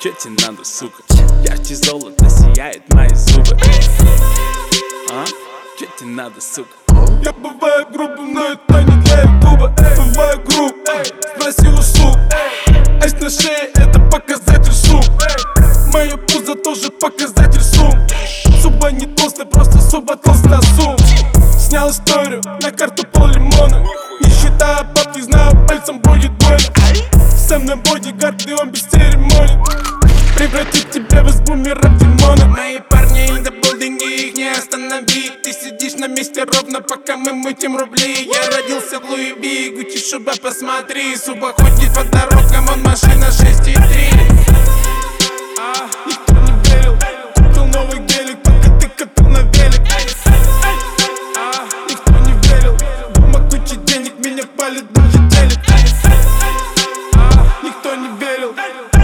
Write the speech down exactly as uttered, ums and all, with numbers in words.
Чё тебе надо, сука? Ярче золота сияет мои зубы. А? Чё тебе надо, сука? Я бываю грубым, но это не для ютуба. Бываю груб, спроси у суп. Эйс на шее — это показатель сум. Моё пузо тоже показатель сум. Суба не толстая, просто суба толстая сум. Снял историю на карту пол лимона. Не считая бабки, знаю, пальцем будет больно. Со мной бодигард, и он без церемоний. Превратит тебя в избумера демона. Мои парни in the building, и их не остановить. Ты сидишь на месте ровно, пока мы мутим рубли. Я родился в Луи Ви, Гуччи шуба, посмотри. Суба ходит по дорогам, он машина шесть и три. А, никто не верил. Купил новый гелик, пока ты катал на велик. А, никто не верил. Дома куча денег, меня палит, даже телек. А, никто не верил.